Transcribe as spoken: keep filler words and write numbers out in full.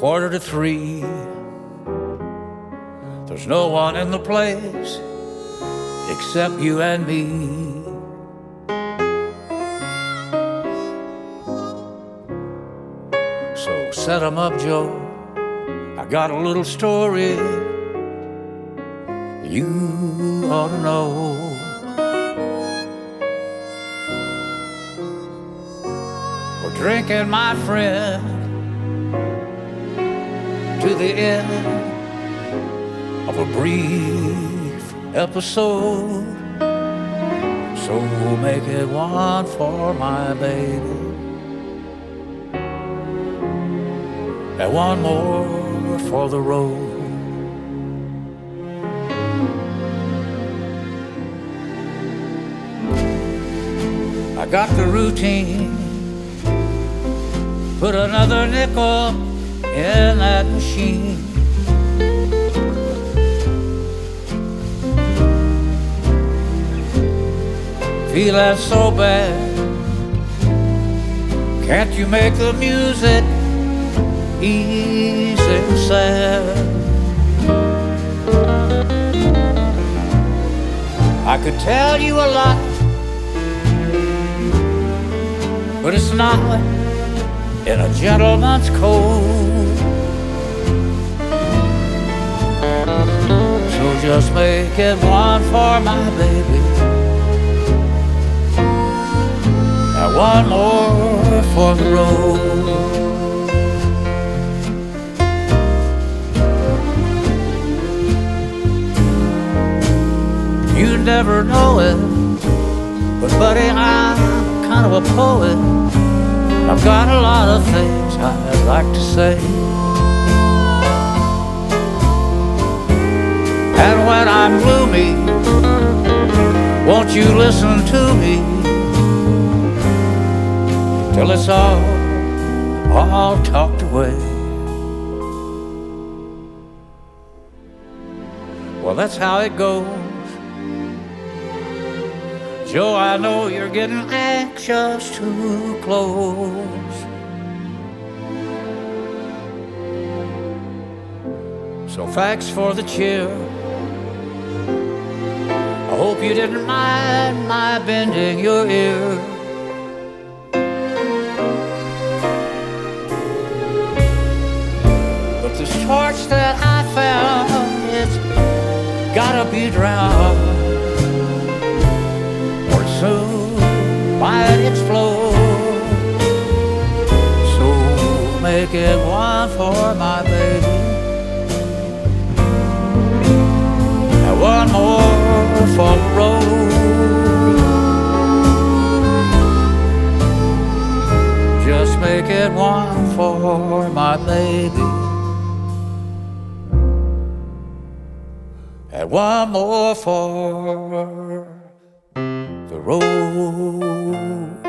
quarter to three. There's no one in the place except you and me. So set 'em up, Joe, I got a little story you ought to know. We're drinking, my friend, to the end of a brief episode. So make it one for my baby, and one more for the road. I got the routine, put another nickel in that machine. Feeling so bad, can't you make the music easy and sad? I could tell you a lot, but it's not in a gentleman's code. So just make it one for my baby, and one more for the road. You never know it, but buddy, I'm kind of a poet. I've got a lot of things I'd like to say, and when I'm gloomy, won't you listen to me till it's all, all talked away? Well, that's how it goes. Joe, I know you're getting anxious to close, so thanks for the cheer. I hope you didn't mind my bending your ear. But this torch that I found, it's gotta be drowned, soon might explode. So make it one for my baby, and one more for the road. Just make it one for my baby, and one more for the road.